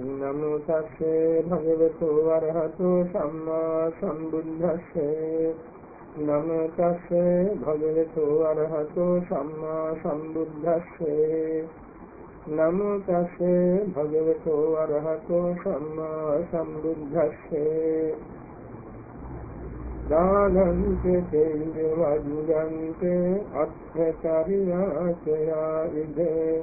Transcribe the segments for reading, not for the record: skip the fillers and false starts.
නමෝ තස්සේ භගවතු වරහතෝ සම්මා සම්බුද්දස්සේ නමෝ තස්සේ භගවතු වරහතෝ සම්මා සම්බුද්දස්සේ නමෝ තස්සේ භගවතු වරහතෝ සම්මා සම්බුද්දස්සේ දානංච තේන වජ්ජන්තේ අත්ථචරියාචයා ඉදේ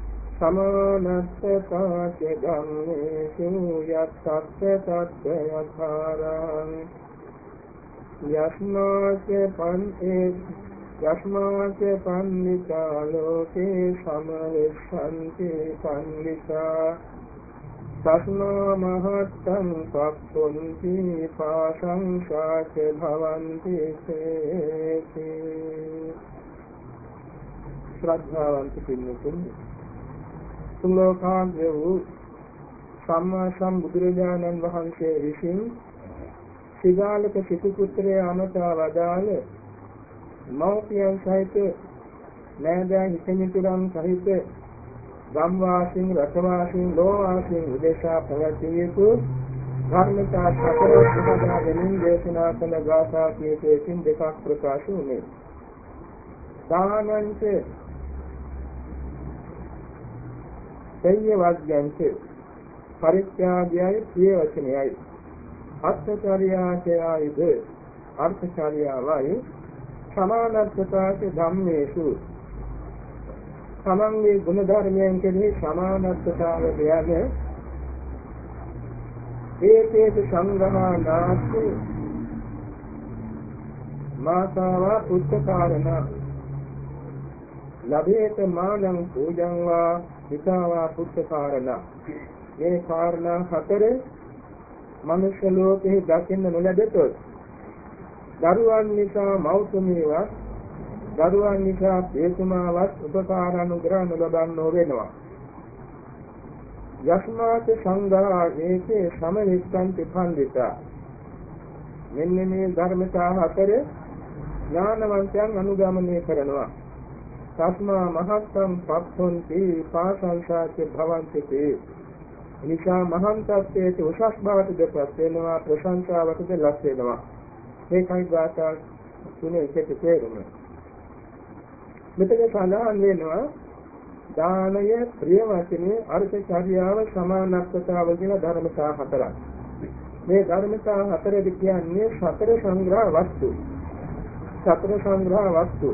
සමානත්තකාච ධම්මේසු යත්තත්ත තත්ත්වයථාරං යස්මාච පන්නිතා ලෝකේ සමවෙස්සන්ති පන්නිතා තස්මා මහත්තං පක්ඛොන්ති පාසංසාච භවන්ති සේති. ශ්‍රද්ධාවන්ත පින්වතුනි, තුන්ලෝකාග්‍ර වූ සම්මා සම්බුදුරජාණන් වහන්සේ විසින් සිගාලක සිටු පුත්‍රයා අමතා වදාළ මෞපියන් සහිත නෑදෑ හිතමිතුරන් සහිත ගම්වාසීන් රටවාසීන් ලෝවාසීන් උදෙසා පැවැතිය යුතු ධර්මතා සතරක් උපදා ගැනීම දේශනා කළ ගාථා කීපයකින් දෙකක් ප්‍රකාශ වුණේ. දානංච තේය වජ්ජන්ත පරිත්‍යාගයයි ප්‍රිය වචනයයි අත්ථචර්යාචයයිද අර්ථචර්යාවයි සමානත්වතාච ධම්මේසු තමන්ගේ ගුණ ධර්මයන් කෙරෙහි සමානත්වතාව දෙයන ඒකේත සංග්‍රහණාස්ති මාතාවා උච්චකාරණ ලබේත මානං පූජං වා විතාවා පුච්චකාරණ. මේ කාරණා හතර මනුෂ්‍ය ලෝකෙහි දකින්න නොලැබෙතොත් දරුවන් නිසා මෞතුමියවත් දරුවන් නිසා පියතුමාවත් උපකාර අනුග්‍රහ නොලබන්නෝ වෙනවා. යස්මාත සංඝා ඒකේ සමවිස්සන්ති පණ්ඩිතා. මෙන්න මේ ධර්මතා හතර ඥානවන්තයන් අනුගමනය කරනවා. තස්මා මහත්තං පක්ඛොන්ති පාසංසාච භවන්ති. එනිසා මහාන් තත්ත්වයට උසස් බවට දෙපත් වෙනවා, ප්‍රශංසාවටද ලක් වෙනවා. මේකයි ගාථා තුනේ එකට තේරුම. මෙතන සඳහන් වෙනවා දානය, ප්‍රිය වචනේ, අර්ථචර්යාව, සමානත්වතාව කියන ධර්මතා හතරක්. මේ ධර්මතා හතරෙදි කියන්නේ සතර සංග්‍රහ වස්තු. සතර සංග්‍රහ වස්තු.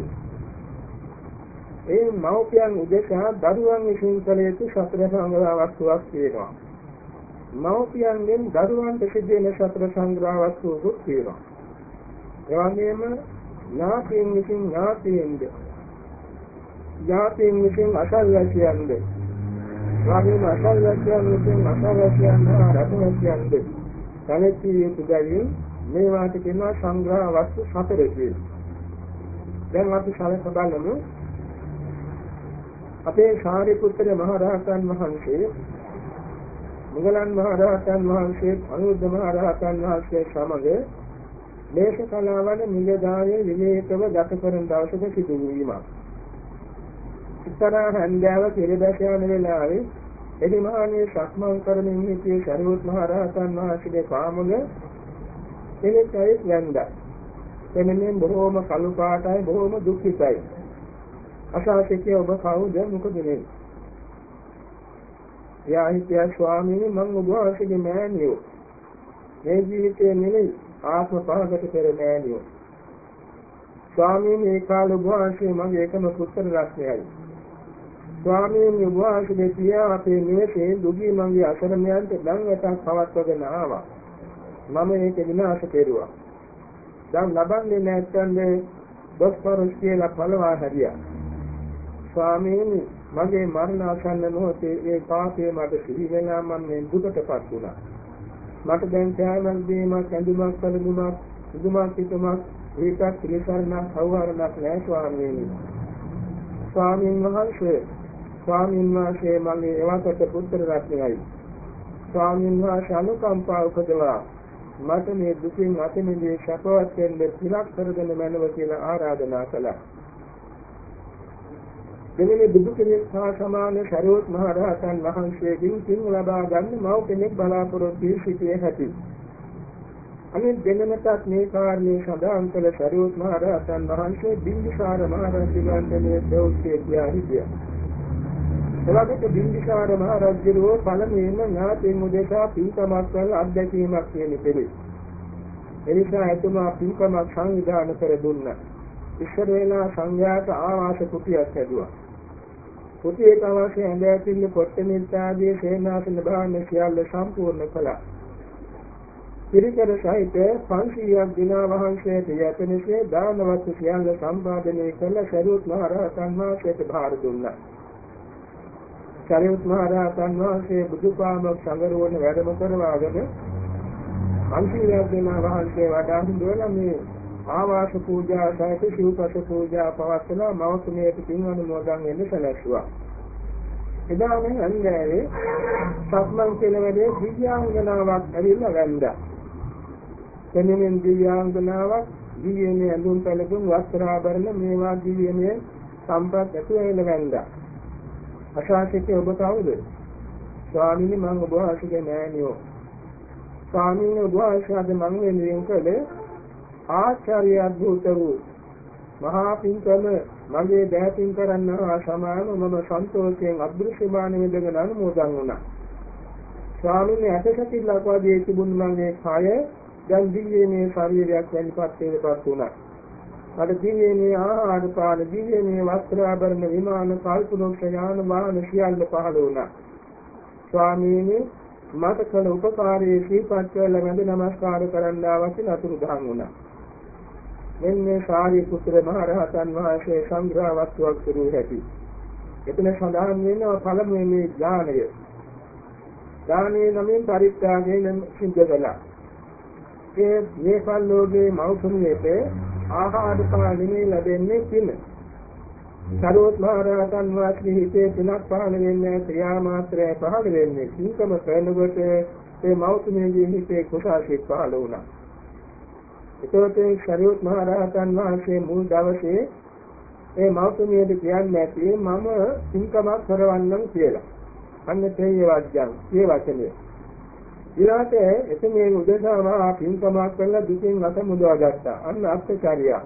ඒ මෞපියන් උදෙසා දරුවන් විසින් කළ යුතු සතර සංග්‍රහ වස්තුවක් තියෙනවා. මෞපියන්ගෙන් දරුවන්ට සිද්ධ වෙන සතර සංග්‍රහ වස්තුවකුත් තියෙනවා. ඒ වගේම ඥාතීන් විසින් ඥාතීන්ද, ඥාතීන් විසින් අසල්වැසියන්ද, වගේම අසල්වැසියන් විසින් අසල්වැසියන් හා රටවැසියන්ද දැනෙති යුතු බැවින් මේවාට කියනවා සංග්‍රහ වස්තු සතරේ කියලා. දැන් අපි සලක බලමු අපේ සාරිපුත්‍ර මහ රහතන් වහන්සේ, මුගලන් මහ රහතන් වහන්සේ, අනුරුද්ධ මහ රහතන් වහන්සේ සමග දේශ කලාවල නිලධාරී විවේකව ගත කරන දවසක සිදු වීමක්. ඉතරා හන්දෑව පිළිදැස යන වෙලාවේ එදිමානේ සක්මන් කරමින් සිටිය සරියුත් මහ රහතන් වහන්සේගේ කාමල එලෙසයි යන්දා. එන්නේ බොහෝම කළු පාටයි, බොහෝම දුක්ඛිතයි. අසාසිකේ ඔබ කවුද, මොකද මේ? යාහිත්‍ය ස්වාමීනි, මම ඔබ වහන්සේගේ මෑණියෝ. මේ ජීවිතයේ නෙවෙයි, ආත්ම පහකට පෙර මෑණියෝ. ස්වාමීනි, ඒ කාලේ ඔබ වහන්සේ මගේ එකම පුත්‍ර රත්නයයි. ස්වාමීනි, ඔබ වහන්සේගේ පියා අපේ නිවසේ දුගී මගේ අසරණයන්ට දන්වටක් පවත්වගෙන ආවා. මම ඒක විනාශ කෙරුවා. දැන් ලබන්නේ නැත්නම් දොස්තරස් කියලා පළවා හැරියා. ස්වාමීනි, මගේ මරණ ආසන්න මොහොතේ ඒ පාපය මට සිහි වෙනා මම මේ දුකටපත් වුණා. මට දැන් කෑමක් දීමක්, ඇඳුමක්, පැළඳුමක්, සුදුමක්, පිටුමක්, ඒකක් පිළිසරණක්, සෞහාරණක් නැහැ ස්වාමීනි. ස්වාමීන් වහන්සේ මගේ එවකට පුත්‍ර රත්නයයි. ස්වාමීන් වහන්සේ අනුකම්පාව උපදවා මට මේ දුකින් අත මිදී සපවත් වෙන්න පිළක් කරගෙන මැනව කියලා ආරාධනා කළා. දෙවෙනි බුදු කෙනෙක් හා සමාන සරියුත් මහ රහතන් වහන්සේගෙන් පින් ලබා ගන්න මව් කෙනෙක් බලාපොරොත්තු වී සිටියේ හැටි. අනිත් දෙන්නටත් මේ කාරණේ සඳහන් කළ සරියුත් මහ රහතන් වහන්සේ බිම්බිසාර මහ රජුගේ දෞත්‍ය කියා හිටියා. එවකට බිම්බිසාර මහ රජුගේ පළමුවෙන්ම ඥාතීන් උදෙසා පින්කමක් කරලා අත්දැකීමක් කියන පිළි. එනිසා එතුමා පින්කමක් සංවිධානය කර දුන්නා. ඉස්සර වෙලා සංඝයාට ආවාස කුටියක් හැදුවා. කුටියට අවශ්‍ය ඇඳ ඇතිල්ල කොට්ටමිට ආදී සේනාසන භාණ්ඩ සියල්ල සම්පූර්ණ කළා. පිරිකර සහිත 500ක් දිනා වහන්සේට යැපෙනසේ දානවත් සියල්ල සම්පාදනය කළ සරියුත් මහ රහතන් වහන්සේට භාර දුන්නා. සරියුත් මහ රහතන් වහන්සේ බුදුපාමොක් සංගරුවන වැඩම කරවාගෙන 500ක් දිනා වහන්සේ වඩා හඳුනලා මේ ආවාස පූජා සහිත සිව්පස පූජා පවත්වලා මෞතුමියට පින් අනුමෝදන් වෙන්න සැලැස්සුවා. එදා මේ අන්දෑවේ සක්මන් කෙළවරේ දිව්‍යාංගනාවක් ඇවිල්ලා වැන්දා. එනිමින් දිව්‍යාංගනාවක් දිව්‍යමය ඇඳුම් පැළඳුම් වස්ත්‍රාභරණ මේවා දිව්‍යමය සම්පත් ඇතුව ඇවිල්ලා වැන්දා. අශාසිතේ ඔබ කවුද? ස්වාමීනි මම ඔබ වහන්සේගේ මෑණියෝ. ස්වාමීනි ඔබ වහන්සේ අද මම වෙනුවෙන් කළේ ආචාර්ය අද්භූත වූ මහා පින්කම මගේ දෑතින් කරන්නා සමාන මම සන්තෝෂයෙන් අදෘශ්‍යමාන වෙදගෙන අනුමෝදන් වුණා. ස්වාමීන් අටසකිල්ලක් වගේ තිබුණ මගේ කය දැන් දිව්‍යමය ශරීරයක් වෙනපත් වේපත් වුණා. මට දිව්‍යමය ආහාර පාන දිව්‍යමය වස්ත්‍ර ආභරණ විමාන කල්පලෝක යාන වාහන සියල්ල පහළ වුණා. ස්වාමීන් මට කළ උපකාරයේ සීපත් කළ වැඳ නමස්කාර කරන්න අවශ්‍ය නතුරු දහම් වුණා. මෙන්න සාරිපුත්‍ර මහ රහතන් වහන්සේ සංග්‍රහ වස්තුවක් කරු හැටි. එතන සඳහන් වෙනවා පළමුවෙනි මේ ඥානය. ඥානයේ නමින් පරිත්‍යාගයෙන් සිද්ධ කළා. මේ පල්ලෝගේ මෞසුමියට ආහාර පානීය ලැබෙන්නේ කින. සරියුත් මහ රහතන් වහන්සේ හිතේ තුනක් පහළ වෙන්නේ ක්‍රියා මාත්‍රය පහළ වෙන්නේ කිංකම කරනකොට ඒ මෞතුමියගේ හිතේ කුසාසිත පහළ වුණා. ඒකත් සරියුත් මහ රහතන් වහන්සේ මුල් දවසේ ඒ මෞතුමියට කියන්නේ නැති මම කිංකමක් කරවන්නම් කියලා. අන්න තේ වජ්ජන් ඒ වචනේ. ඊළාට එතනේ උදේසම පින්කමක් කරලා දුකින් අත මුදවා ගත්තා. අන්න අත්චාරියා.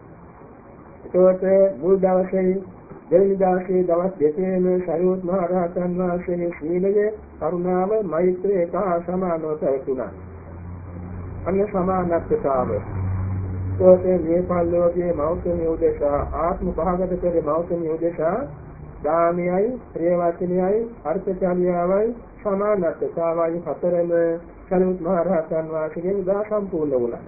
ඒකත් මුල් දවසේ දෙවනි දවසේ දවස් දෙකේම සරියුත් මහ රහතන් වහන්සේගේ සීලය, කරුණාව, මෛත්‍රිය එක සමානව පැවතුණා. අන්න සමානත්වතාව. ඒකත් මේ පල්ලෝගේ මෞතුමිය උදෙසා ආත්ම භාගත කරේ මෞතුමිය උදෙසා දානයයි, ප්‍රේවචනයයි, අර්ථචාරියාවයි සමානත්වතාවයි හතරම සරියුත් මහ රහතන් වහන්සේගෙන් දා සම්පූර්ණ වුණා.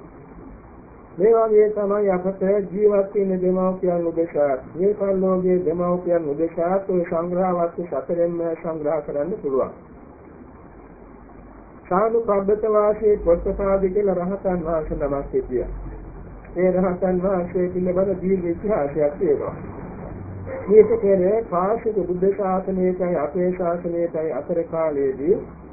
මේ වගේ තමයි අපට ජීවත් වෙන දෙමව්පියන් උදෙසා මේ පරිලෝකයේ දෙමව්පියන් උදෙසා ඒ සංග්‍රහ වස්තු සතරෙන්ම සංග්‍රහ කරන්න පුළුවන්. සානුපබ්බත වාසී පොත්පාද කියලා රහතන් වහන්සේ නමක් සිටියා. ඒ රහතන් වහන්සේ පිළිබඳ දීර්ඝ ඉතිහාසයක් තියෙනවා. මේක කියන්නේ පාසික බුද්ධ ශාසනයයි අපේ ශාසනයයි අතර කාලයේදී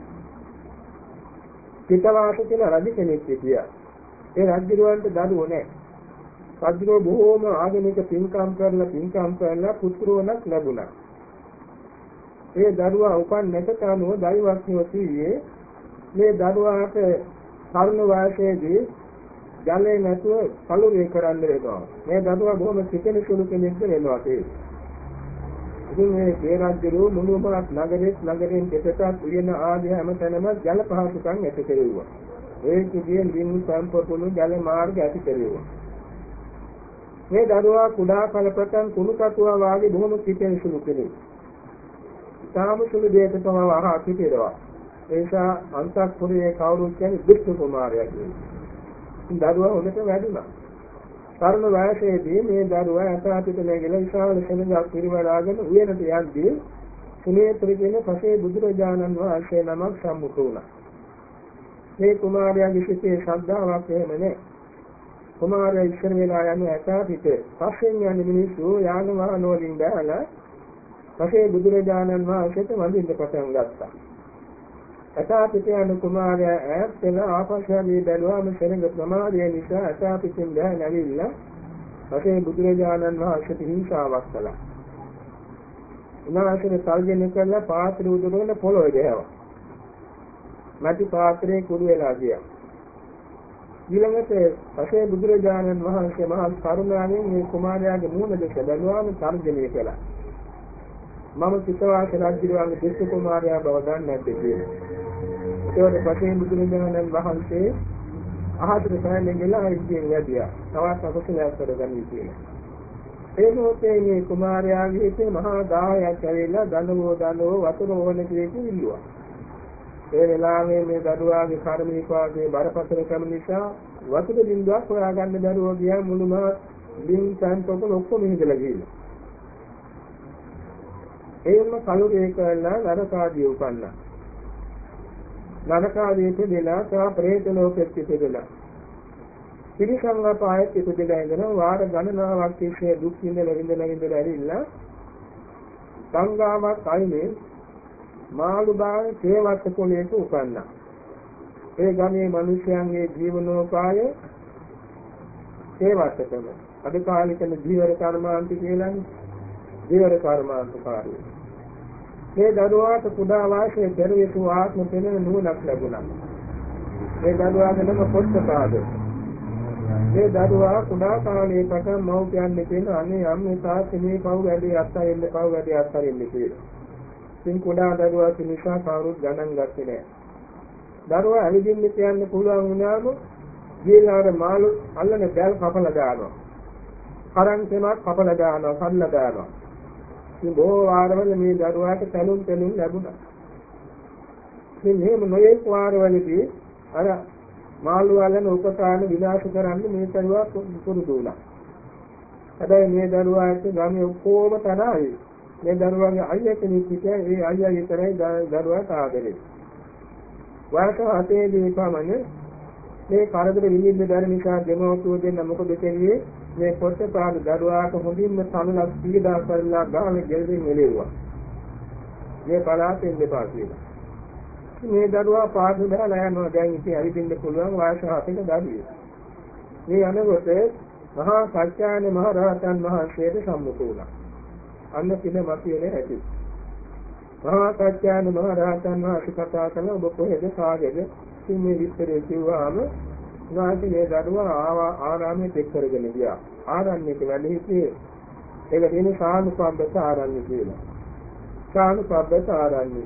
පිටවාස කියලා රජ කෙනෙක් සිටියා. ඒ රජුරවන්ට දරුවෝ නැහැ. රජුරෝ බොහෝම ආගමික පින්කම් කරලා පුත්‍රෝණක් ලැබුණා. ඒ දරුවා උපන් නැට අනුව දෛවඥයෝ සියේ මේ දරුවාට තරුණ වයසේදී ජලය නැතුව කලුරිය කරන්න වෙනවා. මේ දරුවා බොහොම සිතෙන සුළු කෙනෙක්ද වෙනවා ඒ. ඉතින් මේ රජුරෝ මුළුමහත් නගරෙන් දෙපසක් උයන ආදී හැමතැනම ජල පහසුකම් ඇති කෙරෙව්වා. ඒ කිසියම් දින් සම්පූර්ණ ජල මාර්ග ඇති කෙරෙව්වා. මේ දරුවා කුඩා කලපතන් කුණු කටුවා වාගේ බොහොම සිතෙන සුළු කෙනෙක්. තාම සුළු දෙයකට තමයි අහා සිටිනවා. ඒ නිසා අන්තක්පුරයේ කවුරුත් කියන්නේ දුෂ්ට කුමාරයා කියලා. දරුවා හොඳට වැඩුණා. තරුණ වයසේදී මේ දරුවා අතපිට නැගලා විශාල සෙනඟක් පිරිවරාගෙන උයනට යද්දී සුනේත්‍ර කියන පසේ බුදුරජාණන් වහන්සේ නමක් සම්මුඛ වුණා. මේ කුමාරයාගේ සිතේ ශ්‍රද්ධාවක් එහෙම නැහැ. කුමාරයා ඉස්සර වෙලා යන අතපිට පස්සෙන් යන මිනිස්සු යාන වාහන වලින් බැලලා පසේ බුදුරජාණන් වහන්සේට වඳින්න පටන් ගත්තා. අතපිට යන කුමාරයා ඈත් වෙලා ආපස්සට බැලුවාම සෙනඟ ප්‍රමාදය නිසා අතපිටින් බැහැ නැවිලා පසේ බුදුරජාණන් වහන්සේට හිංසාවක් කළා. උන්වහන්සේ තර්ජනය කරලා පාත්‍රය උඩරගෙන පොළොවේ ගෑවා. මැටි පාත්‍රයේ කුඩු වෙලා ගියා. ඊළඟට පසේ බුදුරජාණන් වහන්සේ මහා කරුණාවෙන් මේ කුමාරයාගේ මූණ දෙක බැලුවාම තර්ජනය කළා. මම සිතවාස රජුගේ දෙස් කුමාරයා බව දන්නේ නැද්ද කියලා. ඒකට පසේ බුදුරජාණන් වහන්සේ අහතර සෑමෙන් ගිහලා ඉතින් වැඩියා. තවත් අකුසලයක් කරගන්න කියලා. ඒ මොහොතේ මේ කුමාරයාගේ හිතේ මහා දාහයක් ඇවිල්ලා දනවෝ වතුර ඕන කියලා ඉල්ලුවා. ඒ වෙලාවේ මේ දරුවාගේ කර්ම විපාකයේ බරපතලකම නිසා වතුර බින්දුවක් හොයාගන්න දරුවෝ ගියා මුළුම බින්සන් තොපල ඔක්කොම හිදලා ගිහිල්ලා. ඒම කලුරේ කරලා නරකාදී උපන්නා. නරකාදීට දෙලා තා ප්‍රේත ලෝකෙට ඉපදෙලා. පිරිසංගපායෙත් ඉපදෙලා ඉඳලා වාර ගණනාවක් තිස්සේ දුක් විඳලා ඇවිල්ලා සංගාමක් අයිනේ මාළුබාව තේවත් පොළේට උපන්නා. ඒ ගමේ මිනිසයන්ගේ ජීවනෝපාය තේවත්කම. අද කාලේ ජීවර කර්මාන්ත කියලානේ. ජීවර කර්මාන්තකාරී. මේ දරුවාට කුඩා වාසයේ දරුවෙකු ආත්ම පෙනෙන නුවණක් ලැබුණා. මේ දරුවාගේ නම පොට්ටපාද. මේ දරුවා කුඩා කාලයේ පටන් මව්පියන් දෙකෙන් අනේ අම්මේ තාත්තේ මේ පව් වැඩි අත්හරින්න කියලා. ඉතින් කුඩා දරුවා නිසා කවුරුත් ගණන් ගත්තේ නැහැ. දරුවා ඇවිදින්න කියන්න පුළුවන් වුණාම ගිහලා මාළු අල්ලන බැල් කපලා දානවා. කරන්තෙමක් කපලා දානවා, කඩලා දානවා. ඉතින් බොහෝ වාරවල මේ දරුවාට තැලුම් ලැබුණා. ඉතින් මේ මොයේ වාරවලදී අර මාළු අල්ලන උපකාරන විනාශ කරන්න මේ දරුවා පුරුදු වුණා. හැබැයි මේ දරුවාට ගමේ ඔක්කොම තරහයි. මේ දරුවාගේ අයියා කෙනෙක් හිටියා. ඒ අයියා විතරයි දරුවාට ආදරේ. වයස 7 දී පමණ මේ කරදර විඳින්න බැරි නිසා දෙමව්පියෝ දෙන්න මොකද කෙරුවේ? මේ පොට්ටපාද දරුවාට හොඳින්ම සමලක් පීඩා කරලා ගානේ ගෙල්ලෙන් එළෙව්වා. මේ පලාතෙන් දෙපා කියලා. මේ දරුවා පාඩු බහලා යනවා. දැන් ඉතින් ඇවිදින්න පුළුවන් වයස 7ක දරුවෙක්. මේ අනකොට මහා සත්‍යාන මහ රහතන් වහන්සේට සම්මුඛ වුණා. අන්න පිළ මතියනේ ඇති. මහා සත්‍යාන මහ රහතන් වහන්සේ කතා කළා ඔබ කොහෙද කාගේද? ඉතින් මේ විස්තරය කිව්වහම උන්වහන්සේ මේ දරුවා ආරාමයට එක් කරගෙන ගියා. ආරණ්‍යයට වැඩ සිටියේ ඒක තියෙන සානුපබ්බත ආරණ්‍ය කියලා. සානුපබ්බත ආරණ්‍ය.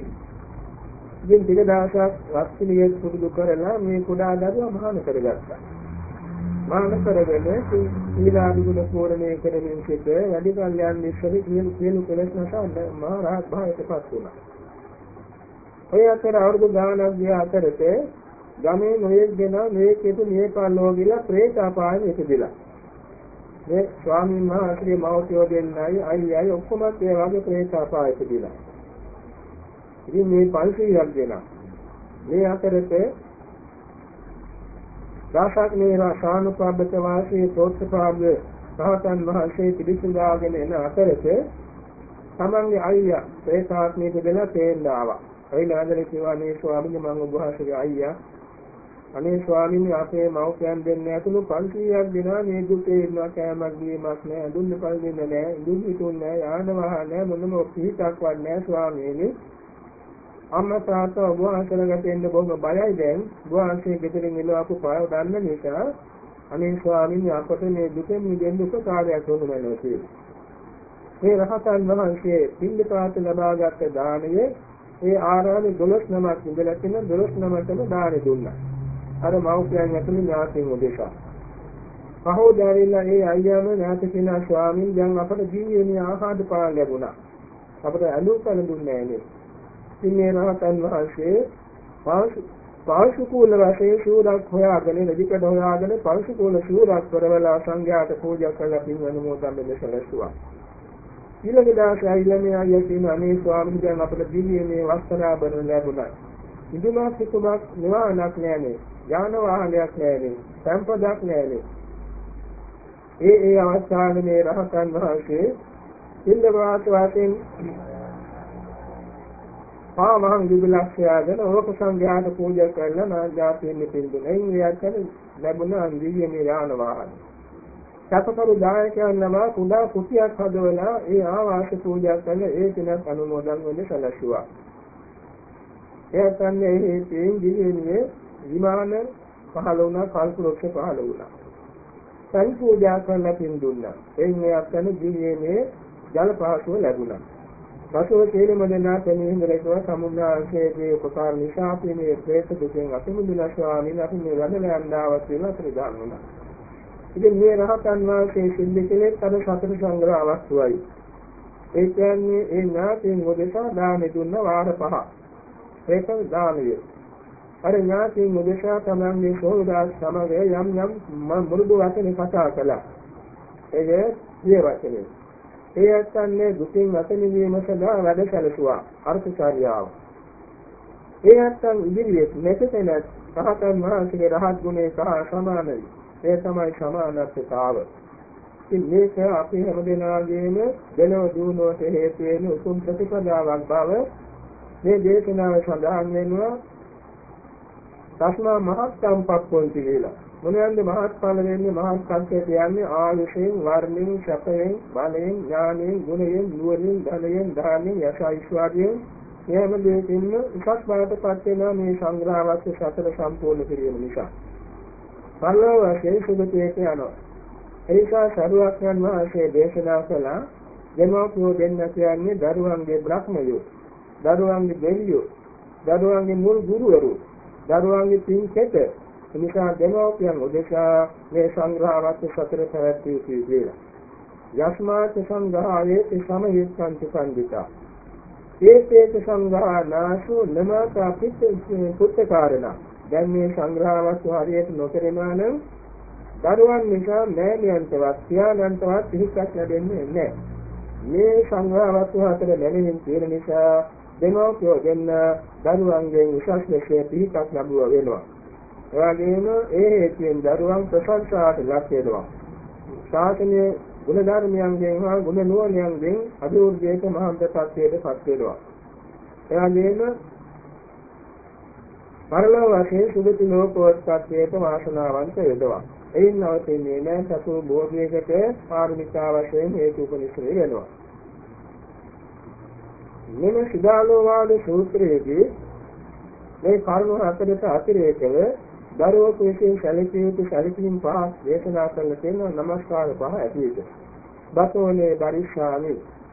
ඉතින් ටික දවසක් රත්තිනියේ පුරුදු කරලා මේ කුඩා දරුවා මහාන කරගත්තා. මහාන කරගෙන ඊළාදිගුණ පූර්ණේ කරමින් සිට වැඩි කල්යන් ඉස්සරි සියලු කෙලෙස් නැසා මහා රහත් භාවයටපත් වුණා. ඔය අතර අවුරුදු ගානක් ගිය අතරේ ගමේ නොයෙක් දෙනා මේකෙතු මේපල්ලෝ ගිලා ප්‍රේත අපායෙ ඉපදිලා. මේ ස්වාමීන් වහන්සේ මව්පියෝ දෙන්නයි අයියයි ඔක්කොම ඒ වගේ ප්‍රේත අපායෙ ඉපදිලා. ඉතින් මේ 500ක් දෙනා මේ අතරේ රාසක් නේරා සානුපබ්බත වාසී තෝත්පාද රහතන් වහන්සේ පිළිසඳාගෙන එන අතරේ තමන්ගේ අයියා ප්‍රේතාත්මයක දෙලා තේන්න ආවා. අයිලාදලේ කිව්වා මේ ස්වාමීන් මම ඔබ වහන්සේගේ අයියා. අනේ ස්වාමීන් අපේ මව්පියන් දෙන්න ඇතුළු 500ක් දෙනා මේ දුකේ ඉන්නවා. කෑමක් බීමක් නැහැ, අඳුන්න පළඳින්න නැහැ, ඉඳුන් හිටුන් නැහැ, යාන වාහන නැහැ, මොනම පිහිටක්වත් නැහැ ස්වාමීනි. අම්මා තාත්තා ඔබ වහන්සේලාට එන්න බොහොම බයයි දැන්. ඔබ වහන්සේ ගෙදරින් එළවපු පාව දන්න නිසා අනේ ස්වාමීන් අපට මේ දුකෙන් මිදෙන්න උපකාරයක් වුණු වෙනවා කියලා. මේ රහතන් වහන්සේ පින්දපාත ලබාගත් දාණය ඒ ආරාමේ 12 නමක් ඉඳලා තියෙන 12 නමටම දාණය දුන්නා. අර මව්පියන් ඇතුළේ ඥාතීන් උදෙසා. පහෝදාරිලා ඒ අයියාම ඥාති කෙනා ස්වාමීන් දැන් අපට ජීවනීය ආහාර පාන ලැබුණා. අපට අලුකල දුන්නේ නැහැ. ඉන්නේ රහතන් වහන්සේ පාශුකූල වශයෙන් සූරක් හොයාගෙන නදිකට හොයාගෙන පාශුකූල සූරක් කරවලා සංඝයාට පූජා කරලා පින් අනුමෝදන් දෙසලසුවා. ඊළඟ දවසේ ඊළමේ අයියා කියන අනේ ස්වාමීන් වහන්සේ අපට දිව්‍යමය වස්ත්‍රාභරණ ලැබුණා. ඉදුමක් සිතුමක් නිවානක් නැනේ. යාන වාහනයක් නැනේ. සම්පදක් නැනේ. ඒ අවස්ථාවේ මේ රහතන් වහන්සේ ඉන්දවාත වාසයෙන් පාමහන් විබලක්ෂයාගෙන ඕක සංඝයාට පූජා කරලා නාජාපින්න පිළිදුනේ. එයින් එයාට ලැබුණ දිව්‍යමය යාන වාහන. සැපකරු දායකයන් නම කුඩා කුටියක් හදවලා ඒ ආවාස පූජා කරන ඒ කෙනෙක් අනුමෝදන් වෙන්න සැලසුවා. ඒ කියන්නේ ඒ තේන් දිවිනේ විමාන පහළ වුණා, කල්පලක්ෂ පහළ වුණා. සල් පූජා කරලා පින් දුන්නා. එන්නේ අත්න දිවිනේ ජල පහසුව ලැබුණා. පසුව තේරෙම දෙනා තෙමිහිඳරේකව සමුද්‍රාංශයේ උපකාර නිසා අපි මේ ප්‍රේත දුකෙන් අත මිදුණා ස්වාමීන් අපි මේ වැඩල යන්නවත් කියලා ප්‍රදාන වුණා. ඉතින් මේ රහතන් වහන්සේ සිද්ධ කළේ අර සතර සංග්‍රහ අවස්ථාවයි. ඒ කියන්නේ ඒ ඥාතීන් උදෙසා දාන දුන්න වාර 5. ඒක දානය. අර ඥාතීන් උදෙසා තමන්ගේ සෝදාස් සමග යම් මුරුදු වචන කතා කළා. ඒ සිය වචනේ. ඒ අත්න්නේ දුකින් අත මිදීම සඳහා වැඩ සැලසුවා. අර්ථචාරියාව. ඒ අත්න් ඉදිරියේ මෙතන රහතන් වහන්සේගේ රහත් ගුණේ සහ සමානයි. ඒ තමයි සමානත්වතාව. ඉතින් මේක අපි හැමදෙනාගේම දෙලොව දුණුවට හේතු වෙන උතුම් ප්‍රතිපදාවක් බව මේ දේශනාව සඳහන් වෙනවා. තස්මා මහත්තම් පක්ඛොන්ති කියලා. මොනවාද මහත්ඵල වෙන්නේ? මහත්කම්කේ කියන්නේ ආයුෂයෙන්, වර්ණයෙන්, සැපයෙන්, බලයෙන්, ඥානයෙන්, ගුණයෙන්, නුවණින්, ධනයෙන්, දානෙන්, යස ඓශ්වර්යයෙන් යෑම දෙකින්ම එකක් බාටපත් වෙනා මේ සංග්‍රහවත් සතර සම්පූර්ණ කිරීම නිසා. පළව වශයෙන් සුගතියට යනවා. ඒසා සරුවක්යන් වහන්සේ දේශනා කළා දෙමෝපියෝ දෙන්න කියන්නේ දරුවන්ගේ බ්‍රහ්මයෝ, දරුවන්ගේ දෙවියෝ, දරුවන්ගේ මුල් ගුරුවරු, දරුවන්ගේ පින්කෙත. එනිසා දෙමෝපියන් උදෙසා මේ සංග්‍රහවත් සතර පැවැත්විය යුතුයි කියලා. යස්මාත් සංග්‍රහයේ සමහිස්සන්ති පණ්ඩිතා. ඒකේක සංග්‍රහනාසු නමතා පුත්තකාරණා. දැන් මේ සංග්‍රහවත් හරියට නොකරනවා නම් දරුවන් නිසා මෑණියන්ටවත් පියාණන්ටවත් පිහිටක් ලැබෙන්නේ නැහැ. මේ සංග්‍රහවත් හතර ලැබෙමින් තියෙන නිසා දෙමෝපියෝ දෙන්න දරුවන්ගෙන් උසස් ලෙස පිහිටක් ලැබුවා වෙනවා. එවැගේම ඒ හේතුවෙන් දරුවන් ප්‍රශංසාට ලක් වෙනවා. ශාසනයේ ගුණ ධර්මයන්ගෙන් හා ගුණ නුවණයන්ගෙන් අභිවෘද්ධියට මහාන්තත්වයට පත් වෙනවා. එවැගේම පරලෝක වශයෙන් සුගති ලෝකෝත්පත්තියට වාසනාවන්ත වෙනවා. එයින් නවතින්නේ නැහැ සතු බෝධියකට පාරමිතා වශයෙන් හේතු උපනිශ්‍රේ වෙනවා. මෙම සිදාලෝවාද සූත්‍රයේදී මේ කරුණ හතරට අතිරේකව දරුවෙකු විසින් සැලකිය යුතු සැලකීම් 5 දේශනා කරන්න තියෙනවා. නමස්කාර 5 ඇතුළත. බතෝනේ බරිස්සාමි.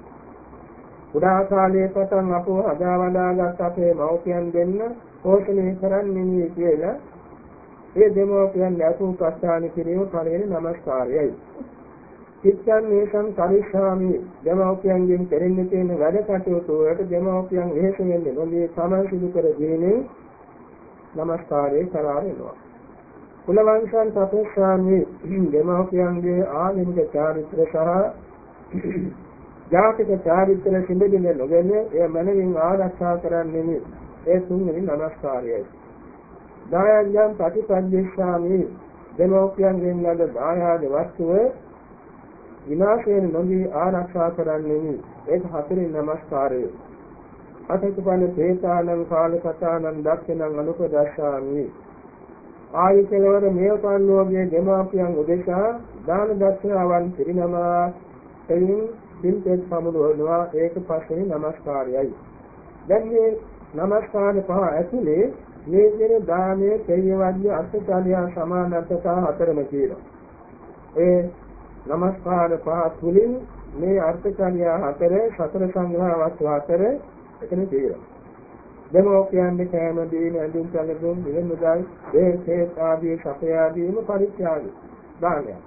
උදා කාලයේ පටන් අපෝ අදාවදාගත් අපේ මව්පියන් දෙන්න පෝෂණය කරන්නේ කියලා ඒ දෙමෝපියන් ලැබූ ප්‍රස්ථාන කිරීම පළවෙනි නමස්කාරයයි. චිත්තං මේසං කරිස්සාමි. දෙමෝපියන්ගෙන් කෙරෙන්න තියෙන වැඩ කටයුතු වලට දෙමෝපියන් වෙහෙස වෙන්නේ නොදී සමන් සිදු කර දීමෙන් නමස්කාරය කරා වෙනවා. කුලවංශයන් තපස්සාමි. දෙමෝපියන්ගේ ආගමික චාරිත්‍ර සහ ජාතික චාරිත්‍ර සිඳින්න නොගෙන එය මනමින් ආරක්ෂා කරන්නේ ඒ තුන්වෙනි නමස්කාරයයි. දායයන් ප්‍රතිපදිස්සාමි. දෙමෝපියන්ගෙන් ලද දායාද වස්තුව විනාශයෙන් නොදී ආරක්ෂා කරන්නේ ඒක හතරෙන් නමස්කාරය. අතකපන තේසානං කාලකතානං දක්ෂණං අනුපදස්සාමි. ආයු කෙලවර මේපන්ලෝගේ දෙමාපියන් උදෙසා දාන දක්ෂිනාවන් පිරිනමා එයින් පින්පෙත් සමුදවනවා. ඒක පස්වෙනි නමස්කාරයයි. දැන් මේ නමස්කාර 5 ඇතුලේ මේ කියන දානයේ තේයවද්‍ය අර්ථචාරිය සමානත්වතා හතරම තියෙනවා. ඒ නමස්කාර 5 තුලින් මේ අර්ථචාරිය හතර සතර සංග්‍රහවත් හතර එතන තියෙනවා. දෙමෝපියන්ගේ කෑම දීම ඇඳුම් පැළඳුම් නිලමුදල් දේශේ ආදී සපයාදීම පරිත්‍යාගය දානය.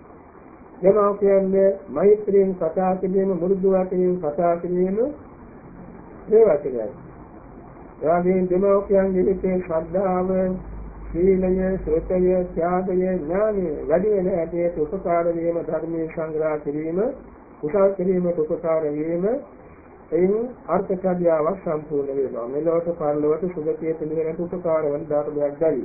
දෙමෝපියන්ගේ මෛත්‍රියෙන් කතා කිරීම මුරුදු වචනයෙන් කතා කිරීම මේ වචනයයි. එවැගේම දෙමෝපියන්ගේ හිතේ ශ්‍රද්ධාව, සීලය, ශ්‍රතය, ත්‍යාගය, ඥානය වැඩි වෙන ඇටයට උපකාර වීම, ධර්මයේ සංග්‍රහ කිරීම, කුසල කිරීමට උපකාර වීම, එයින් අර්ථකථාව සම්පූර්ණ වෙනවා. මෙලොවට පරලොවට සුගතිය පිළිවෙලට උපකාර වන ධර්මයක් දැයි.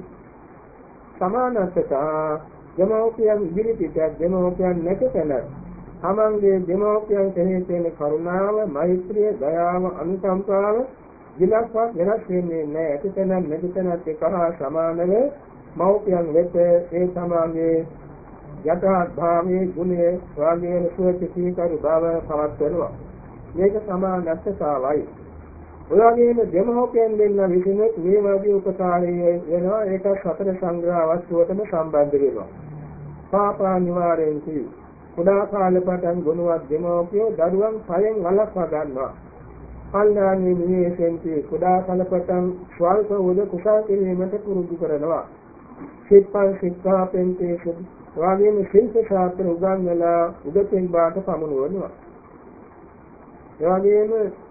සමානත්වතා දෙමෝපියන් ඉදිරිපිට දෙමෝපියන් නැකතන තමන්ගේ දෙමෝපියන් කෙරෙහි තියෙන කරුණාව, මෛත්‍රිය, දයාව, අනුකම්පාව විලක්වත් වෙනස් වෙන්නේ නැහැ. ඇතිතන නැතිතනත් එකහා සමානව මෞපියන් වෙත ඒ තමන්ගේ යථා භාවයේ ගුණයේ වාග්යන සුවචිතීකරු බව පවත්වනවා. මේක සමානස්සතාවයි. ඔයගෙම දෙමෝපියන් දෙන්න විසිනුත් මේ වගේ උපකාරී වෙනවා. ඒක සතර සංග්‍රහ වස්තුවටම සම්බන්ධ වෙනවා. පාපා නිවාරෙන්ති කුඩා කාලේ පටන් ගුණවත් දෙමෝපියෝ දරුවන් පයෙන් වළක්වා ගන්නවා. කල්යාණී නිවේශෙන්ති කුඩා කාලේ පටන් ස්වල්ප උද කුසල් කිරීමට පුරුදු කරනවා. සිප්පං සික්ඛාපෙන්ති වාගේම ශිල්ප ශාස්ත්‍ර උගන්වලා උදෙන් බාට පමුණුවනවා. එවැගේම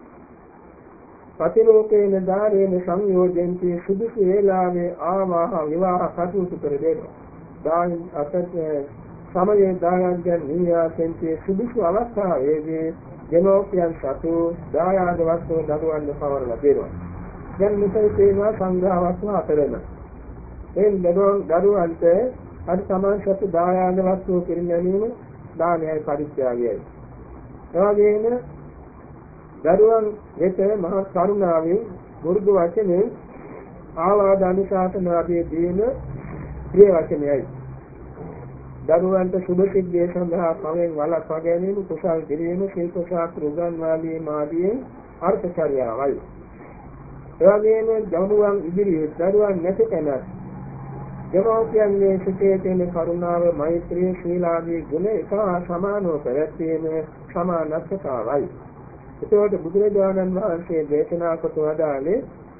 පතිලෝකේන දාරේන සංයෝජෙන්ති සුදුසු වේලාවේ ආවාහ විවාහ කටයුතු කර දෙනවා. දාන අතත් සමයේ දායයන් නියාසෙන්ති සුදුසු අවස්ථාවේදී දෙමෝපියන් සතු දායාද වස්තු දරුවන්ට පවරලා දෙනවා. දැන් මෙතන තේනවා සංග්‍රහ වස්තු හතරම. දරුවන්ට අද සමාන සතු දායාද වස්තු කිරීම ගැනීම දානයයි පරිත්‍යාගයයි. එවැගේම දරුවන් වෙත මහා කරුණාවෙන් මුරුදු වචනේ ආවාද අනුශාසනාදී දීන ප්‍රිය වචනයයි. දරුවන්ට සුභ සිද්ධිය සඳහා පවෙන් වළක්වා ගැනීම කුසල් කිරීම ශිල්ප ශාස්ත්‍ර උගන්වාදී මාදී අර්ථචර්යාවයි. එවැගේම දරුවන් ඉදිරියේ දරුවන් නැති තැනත් දෙමෝපියන්ගේ සිටේ තියෙන කරුණාව මෛත්‍රිය ශීලාදී ගුණ එක සමානව පැවැත්වීම සමානස්සතාවයි. ඒතකොට බුදුරජාණන් වහන්සේ දේශනා කොට වදාළේ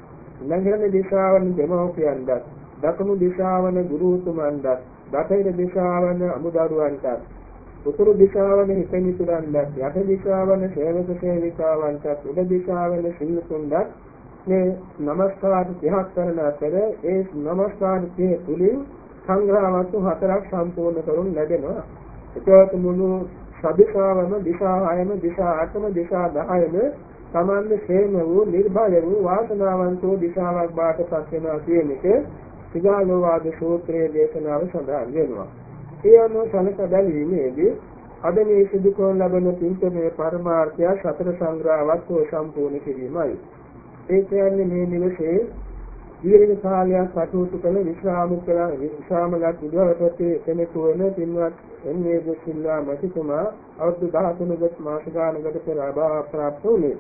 ළඟන දිශාවන දෙමෝපියන්ට දකුණු දිශාවන ගුරුතුමන්ට බටහිර දිශාවන අමුදරුවන්ට උතුරු දිශාවන හිතමිතුරන්ට යට දිශාවන සේවක සේවිකාවන්ට උඩ දිශාවන සිල්ලුතුන්ට මේ නමස්කාර 30ක් කරන අතර ඒ නමස්කාර 30 තුලින් සංග්‍රහවස්තු 4ක් සම්පූර්ණ කරුන් ලැබෙනවා. ඒකත් මුළු සදිශාවම දිශා 6ම දිශා 8ම දිශා 10ම සමාන්‍ය ශේම වූ නිර්භය වූ වාසනාවන්තෝ දිශාවක් බාටපත් වෙනවා කියන එක සිගාලෝවාද සූත්‍රයේ දේශනාව සඳහන් වෙනවා. ඒ අනුව සලක බැලීමේදී අද මේ සිදු කරන ලබන පින්කමේ පරමාර්ථය සතර සංග්‍රහවත් සම්පූර්ණ කිරීමයි. ඒ කියන්නේ මේ නිවසේ දීර්ඝ කාලයක් කටයුතු කළ විශ්‍රාමලත් විද්‍යාවතේ කෙනෙකු වෙන පින්වත් එන්නේ දුසිල්ලා මැතිතුමා අවුරුදු 13කට මාස ගානකට පෙර අභාව ප්‍රාප්ත වුණේ.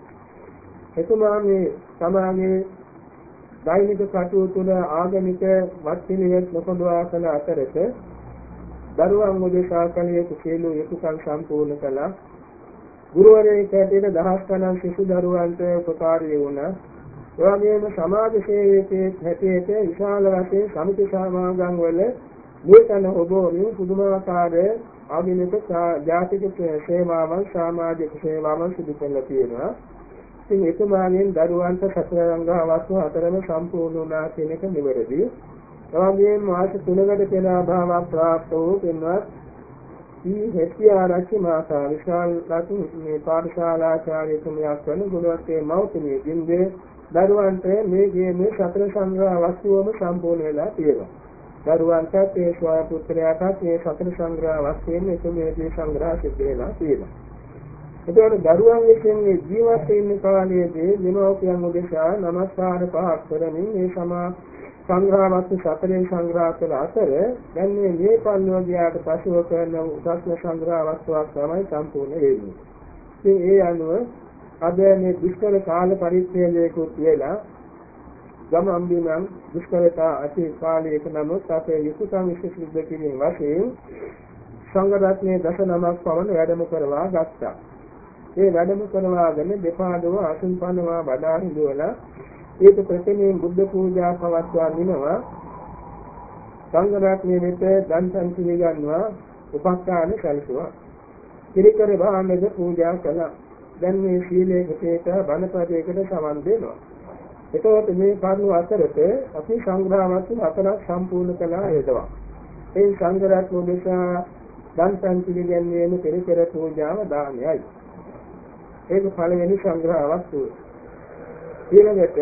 එතුමා මේ සමාජයේ දෛනික කටයුතු වල ආගමික වත්පිළිවෙත් නොකඩවා කළ අතරත දරුවන් උදෙසා කළ යුතු සියලු යුතුයකම් සම්පූර්ණ කළා. ගුරුවරයෙක් හැටියට දහස් ගණන් සිසු දරුවන්ට උපකාරී වුණා. එවැගේම සමාජ සේවකයෙක් හැටියට විශාල වශයෙන් සමිති සමාගම් වල නූතන ඔබෝරිය පුදුමාකාර ආගමික ජාතික සේවාවන් සමාජික සේවාවන් සිදු කළා තියෙනවා. ඉතින් එතුමාගෙන් දරුවන්ට සතරංග අවස්ථ හතරම සම්පූර්ණ වුණා කියන එක නිවැරදි. එවැගේම මාස 3කට පෙර අභාව ප්‍රාප්ත වූ පින්වත් හෙට්ටිආරච්චි මාතා විශාල මේ පාඨශාලාචාර්යතුමියක් වන ගුණවත්ේ මෞතුමිය දින්දේ දරුවන්ට මේ සතර සංග්‍රහ වස්තුවම සම්පූර්ණ වෙලා තියෙනවා. දරුවන්ට ඒ ස්වාම පුත්‍රයාට මේ සතර සංග්‍රහ වස්තුවෙන් එකමේදී සංග්‍රහ සිද්ධ වෙලා තියෙනවා. ඒතකොට දරුවන් විසින් ජීවත් වෙන කාලයේදී දෙමව්පියන් උදෙසා නමස්කාර පහක් කරමින් මේ සමා සංග්‍රහ වස්තු සතරෙන් සංග්‍රහ කළ අතර දැන් මේ පල්ලෝදියාට පසුව කරන උසස්ම සංග්‍රහ වස්තුවක් තමයි සම්පූර්ණ වෙන්නේ. ඉතින් ඒ අනුව අද මේ දුෂ්කර කාල පරිච්ඡේදයකට කියලා ගම අම්බිනම් දුෂ්කරතා අති කාලයක නමුත් අපේ යුතුයකම් විශේෂ කිරීම වශයෙන් සංඝ රත්නයේ 19ක් පවන වැඩම කරවා ගත්තා. ඒ වැඩම කරවාගෙන දෙපාදව අසුන්පන්නවා වඩා හිඳවලා ඒක ප්‍රතිමයෙන් බුද්ධ පූජා පවත්වා නිනවා. සංඝ රත්නයේ වෙත දන්සන් පිළිගන්නවා උපස්ථාන සැලසුවා. පිරිකර භාණ්ඩද පූජා කළා. දැන් මේ සීලයකට බණපදයකට සමන් දෙනවා. එතකොට මේ කරුණු අතරත අපි සංග්‍රහවත් හතරක් සම්පූර්ණ කළා හේතුවක්. ඒ සංඝ රත්න නිසා දන්සන් පිළිගැන්වීම පිරිකර පූජාව දානයයි. ඒක පළවෙනි සංග්‍රහ වස්තුව. ඊළඟට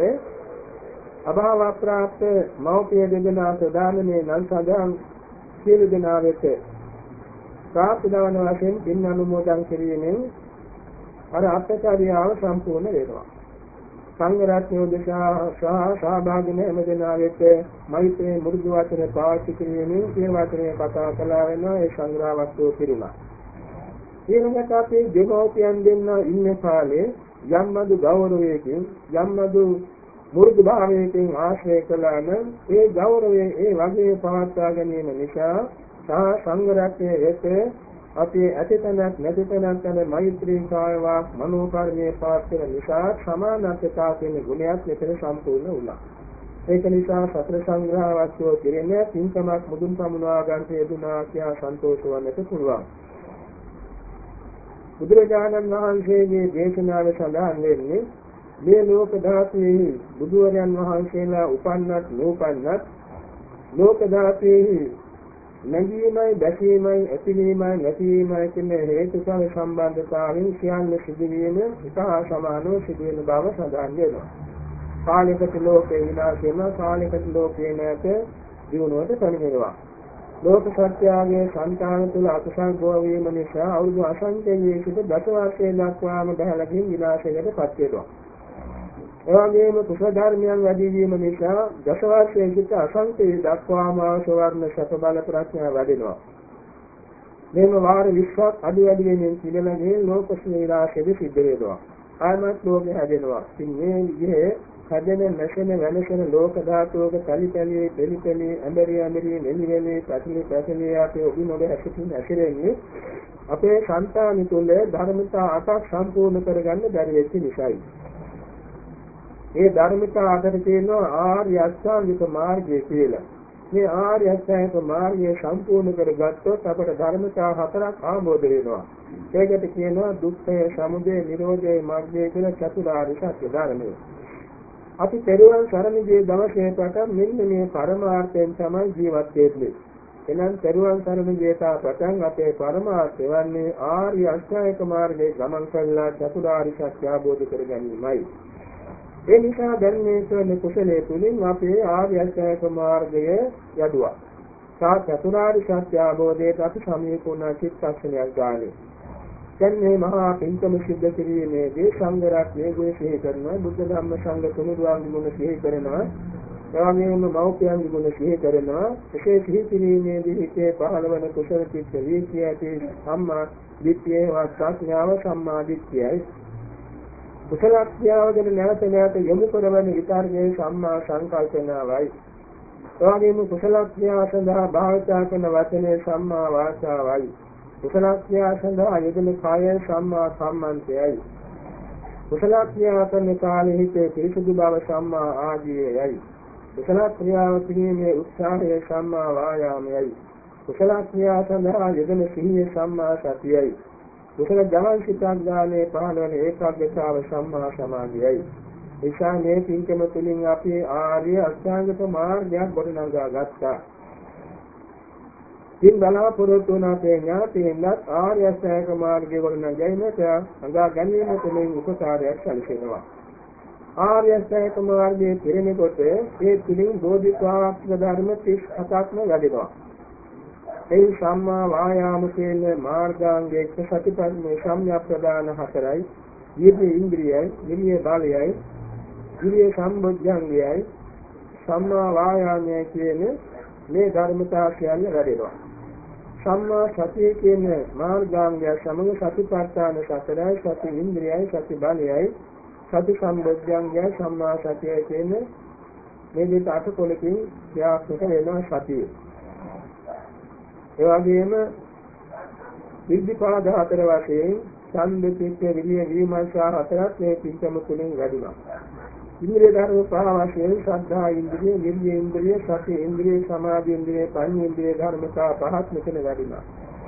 අභාව ප්‍රාප්ත මෞපිය දෙදෙනා ප්‍රදානයේ නම් සදාන් සියලු දෙනා වෙත ප්‍රාප්ත දවන වශයෙන් පින් අනුමෝදන් කිරීමෙන් අර අත්චාරියාව සම්පූර්ණ වෙනවා. සංඝ රත්නය උදෙසා සහභාගී වෙන හැමදෙනා වෙත මෛත්‍රී මුරුදු වචන පාවිච්චි කිරීමෙන් සිය වචනේ කතා කළා වෙනවා ඒ සංග්‍රහ වස්තුව පිළිමා. ඊළඟට අපේ දෙමෝපියන් දෙන්න ඉන්න කාලේ යම්මදු ගෞරවයකින් යම්මදු මුරුදු භාවයකින් ආශ්‍රය කළා නම් ඒ ගෞරවය ඒ වගේ පවත්වා ගැනීම නිසා සංඝ රත්නයේ වෙත අපි ඇතිතනක් නැතිතනක් යන මෛත්‍රී කායවාක් මනෝකර්මයේ පාත්‍ර නිසා සමානත්වතා කියන ගුණයක් මෙතන සම්පූර්ණ වුණා. ඒක නිසා සතර සංග්‍රහ වස්තුව කෙරෙන්නේ පින්කමක් මුදුන් පමුණවා ගන්නට යෙදුනා කියා සන්තෝෂ වන්නට පුළුවන්. බුදුරජාණන් වහන්සේගේ දේශනාවේ සඳහන් වෙන්නේ මේ ලෝක ධාතුවේ බුදුරජාණන් වහන්සේලා උපන්නත් නූපන්නත් ලෝක ධාතුවේ නැගීමයි දැකීමයි ඇතිවීමයි නැතිවීමයි කියන හේතුඵල සම්බන්ධතාවයෙන් කියන්නේ සිදුවීම ඉතා සමානව සිදුවෙන බව සඳහන් වෙනවා. කාලයකට ලෝකේ විනාශ වෙනවා, කාලයකට ලෝකේ නැත දිනුවට පැමිණෙනවා. ලෝක සත්‍යයේ සංකාන තුල අකුසල් ගෝවීම නිසා අවුරුදු අසංඛ්‍යයේ සිට දසවර්ෂයේ දක්වාම බහලකින් විනාශයකට පත් වෙනවා. එවැගේම කුසල ධර්මයන් වැඩි වීම නිසා දසවර්ෂයේ සිට අසංඛ්‍යයේ දක්වාම ආශවර්ණ සත බල ප්‍රඥා වැඩෙනවා. මේම වාර 20ක් අඩු වැඩි වෙනින් පිළිලගේ ලෝක විනාශෙදි සිද්ධ වෙනවා. ආයමත් ලෝකේ හැදෙනවා. ඉතින් මේ විදිහේ හැදෙන නැසෙන වෙනසෙන ලෝක ධාතුවක තලිතලියේ දෙලිතලියේ ඇඹරිය නෙලිවෙලේ පැතිලි අපේ ඔබි නොද හැසිරෙන්නේ අපේ සංතානි තුල ධර්මතා 8ක් සම්පූර්ණ කරගන්න බැරි වෙච්ච නිසායි. ඒ ධර්මතා අතර තියෙනවා ආර්ය අෂ්ටාංගික මාර්ගය කියලා. මේ ආර්ය අෂ්ටාංගික මාර්ගය සම්පූර්ණ කරගත්තොත් අපට ධර්මතා 4ක් ආબોධ වෙනවා. ඒකට කියනවා දුක්ඛය, සමුදය, නිරෝධය, මාර්ගය කියලා චතුරාර්ය සත්‍ය ධර්මය. අපි පෙරවන් සරණියේ දවසේ පටන් මෙන්න මේ පරමාර්ථයෙන් තමයි ජීවත් වෙන්නේ. එනම් පෙරවන් සරණියේ පටන් අපේ පරමාර්ථය වන්නේ ආර්ය අෂ්ටාංගික මාර්ගයේ ගමන් කරලා චතුරාර්ය සත්‍ය අවබෝධ කර ගැනීමයි. ඒ නිසා දැන් මේ කරන කුසලයේ තුලින් අපේ ආර්ය අෂ්ටාංගික මාර්ගය යදුවා. චතුරාර්ය සත්‍ය අවබෝධයට අපි සමීපුණ චිත්තක්ෂණයක් ගානේ. දැන් මේ මහා පින්කම සිද්ධ කිරීමේදී සංඝ රත්නයේ ගුණ සිහි කරනවා, බුද්ධ ධම්ම සංඝ තුනුරුවන්ගේ ගුණ සිහි කරනවා, එවැගේම මෞපියන්ගේ ගුණ සිහි කරනවා. එසේ සිහි කිරීමේදී හිතේ පහළවන කුසල චිත්ත වීර්යයයි සම්මා දිට්ඨිය වාසඥාව සම්මා දිට්ඨියයි. කුසල ක්‍රියාව ගැන නැවත නැවත යොමු කරවන විතරගේ සම්මා සංකල්පනාවයි. එවැගේම කුසල ක්‍රියාව සඳහා භාවිතා කරන වචනේ සම්මා වාචාවයි. කුසල ක්‍රියා සඳහා යෙදෙන කාය සම්මා සම්මන්තයයි. කුසල ක්‍රියා කරන කාලෙ හිතේ පිරිසුදු බව සම්මා ආජීවයයි. කුසල ක්‍රියාව කිරීමේ උත්සාහය සම්මා වායාමයයි. කුසල ක්‍රියා සඳහා යෙදෙන සිහිය සම්මා සතියයි. කුසල ජවන් සිතක් ගානේ පහළවන ඒකාග්‍රතාව සම්මා සමාධියයි. එසා මේ පින්කම තුළින් අපි ආර්ය අෂ්ටාංගික මාර්ගයක් ගොඩනගා ගත්තා. ඉන් බලාපොරොත්තු වන අපේ ඥාතීන්වත් ආර්ය අෂ්ටාංගික මාර්ගයේ ගොඩනගීමට අඟා ගැනීම තුළින් උපකාරයක් සැලසෙනවා. ආර්ය අෂ්ටාංගික මාර්ගයේ පිරිනකොට ඒ තුළින් බෝධිපාක්ෂික ධර්ම 37ක්ම වැඩෙනවා. ඒ සම්මා වායාම කියන මාර්ගාංගයේ සතිපට්ඨාන සම්‍යක් ප්‍රදාන 4යි. ඊයේ ඉන්ද්‍රියයි, ඊයේ බාලයයි, ඊයේ සම්බොධ්‍යංගයයි, සම්මා වායාමයේ කියන මේ ධර්මතා කියන්නේ වැඩෙනවා. සම්මා සතිය කියන මාර්ගාංගය සමග සතිපට්ඨාන 4යි, සති ඉන්ද්‍රියයි, සති බාලයයි, සති සම්බොධ්‍යංගයයි, සම්මා සතිය කියන මේ දෙක අටකොලකින් ක්‍රියාත්මක වෙනවා සතිය. එවැගේම විද්ධිපාද 4 වශයෙන් ඡන්ද චිත්ත විරිය විමර්ශා 4ක් මේ පින්කම තුලින් වැඩිනවා. ඉන්ද්‍රිය ධර්ම පහ වශයෙන් ශ්‍රද්ධා ඉන්ද්‍රිය, විරිය ඉන්ද්‍රිය, සති ඉන්ද්‍රිය, සමාධි ඉන්ද්‍රිය, පඤ්ඤා ඉන්ද්‍රිය ධර්මතා පහක් මෙතන වැඩිනවා.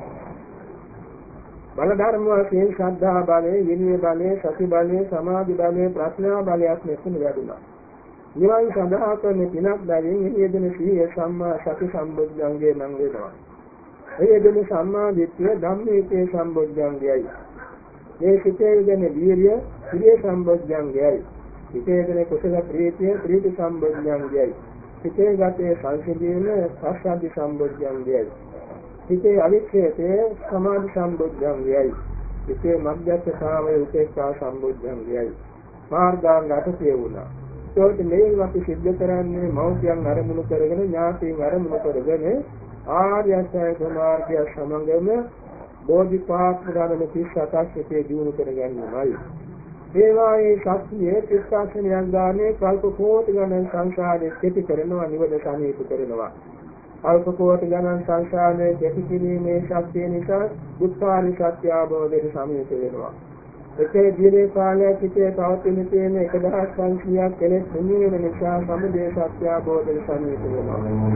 බල ධර්ම වශයෙන් ශ්‍රද්ධා බලය, විරිය බලය, සති බලය, සමාධි බලය, ප්‍රඥා බලයත් මෙතන වැඩිනවා. නිවන් සඳහා කරන පිනක් බැවින් යෙදෙන සීය සම්මා සති සම්බුද්ධංගේ නම් වෙනවා. එයදෙන සම්මා දිට්ඨිය ධම්මේකේ සම්බොධ්‍යංගයයි. මේ සිතේ දෙන වීර්ය සිරිය සම්බොධ්‍යංගයයි. සිතේ දෙන කුසල ප්‍රීතිය ප්‍රීති සම්බොධ්‍යංගයයි. සිතේ ගතේ සංසිඳීම පස්සද්ධි සම්බොධ්‍යංගයයි. සිතේ අවික්ෂේපේ සමාධි සම්බොධ්‍යංගයයි. සිතේ මග්ගස්සතාවය උපේක්ඛා සම්බොධ්‍යංගයයි. මාර්ගාංග 8 වුණා. ඒකට මේන් අපි සිද්ධ කරන්නේ මෞර්තියන් අරමුණු කරගෙන ඥාතීන් අරමුණු කරගෙන ආර්ය අෂ්ටාංග මාර්ගය සමගම බෝධිපාක්ෂ ගාමන 37ක් සිටේ දිනු කරගන්නමයි. ඒවායේ ශක්තිය ත්‍රිසාසනයක් ගානේ කල්ප කෝටි ගණන් සංසාරයේ කෙටි කරනවා නිවන සමීප කරනවා. අල්ප කෝටි ගණන් සංසාරයේ කෙටි කිරීමේ ශක්තිය නිසා උත්පාදි සත්‍ය අවබෝධයට සමීප වෙනවා. එකේ දීර්ඝ කාලයක් සිටේ පවතින තියෙන 1500ක් කෙලෙස් නිවන නිසා සමුදය සත්‍ය අවබෝධයට සමීප වෙනවා.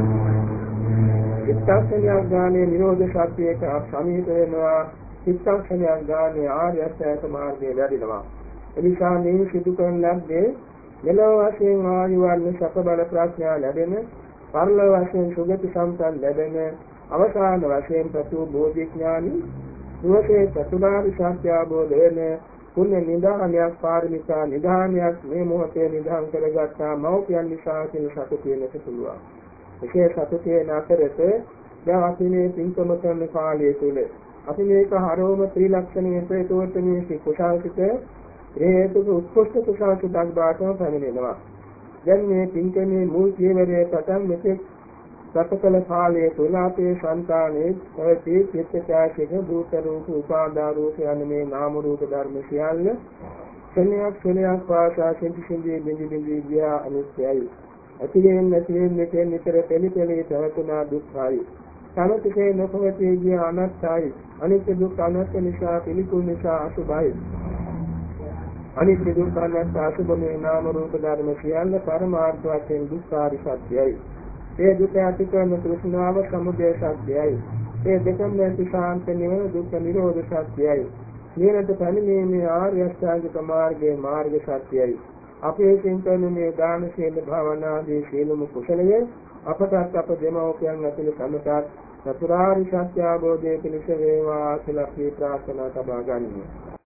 චිත්තක්ෂණයක් ගානේ නිරෝධ සත්‍යයට සමීප වෙනවා. චිත්තක්ෂණයක් ගානේ ආර්ය අෂ්ටාංග මාර්ගයේ වැඩිනවා. එනිසා මේ සිදු කරන ලද්දේ මෙලොව වශයෙන් ආයු වර්ණ සක බල ප්‍රඥා ලැබෙන, පරලොව වශයෙන් සුගති සම්පන්න ලැබෙන, අවසාන වශයෙන් ප්‍රතු බෝධි ඥානි සුවසේ චතුරාර්ය සත්‍ය අවබෝධ වෙන පුණ්‍ය නිදානයක් පාරමිතා නිදානයක් මේ මොහොතේ නිදාන් කරගත්තා මෞපියන් නිසා කියන සතුට වෙනට පුළුවන්. ඒකේ සතුටේ නැතරට දැන් අපි මේ පින්කම කරන කාලය තුල අපි මේක හරවම ත්‍රිලක්ෂණයේ ප්‍රේතෝත් මේ කුසාසිත හේතුක උත්කෘෂ්ඨ කුසාසිතක් බාටම පැමිණෙනවා. දැන් මේ පින්කමේ මුල් පියවරේ පටන් මෙතෙක් සතකල කාලයේ තුල අපේ සංකාණයේ ප්‍රති චිත්තචෛතසික භූත රූප උපාදා රූප යන මේ නාම රූප ධර්ම සියල්ල ක්ෂණයක් පාසා සිඳි බිඳි ගියා අනිත්‍යයි. ඇතිවෙන නැතිවෙන මෙතෙන් නිතර පෙළි තවතුනා දුක්ඛයි. සමතිසේ නොපවතී ගිය අනත්තයි. අනිත්‍ය දුක්ඛ අනාත්ම නිසා පිළිකුල් නිසා අසුභයි. අනිත්‍ය දුක්ඛ අනාත්ම අසුභමේ නාම රූප ධර්ම සියල්ල පරමාර්ථ වශයෙන් දුක්ඛාරි සත්‍යයි. ඒ දුක ඇති කරන තෘෂ්ණාව සමුදය සත්‍යයි. ඒ දෙකම නැති ශාන්ත නිවන දුක්ඛ නිරෝධ සත්‍යයි. නිරත පැමිණීමේ ආර්ය අෂ්ටාංගික මාර්ගයේ මාර්ග සත්‍යයි. අපේ සින්තනයේ දාන සීල භාවනාදී සීලමු කුසලයේ අපටත් අප දෙමව්පියන් ඇතුළු සමටත් චතුරාර්ය සත්‍ය අවබෝධයේ පිණිස වේවා කියලා අපි ප්‍රාර්ථනා සබා ගන්නවා.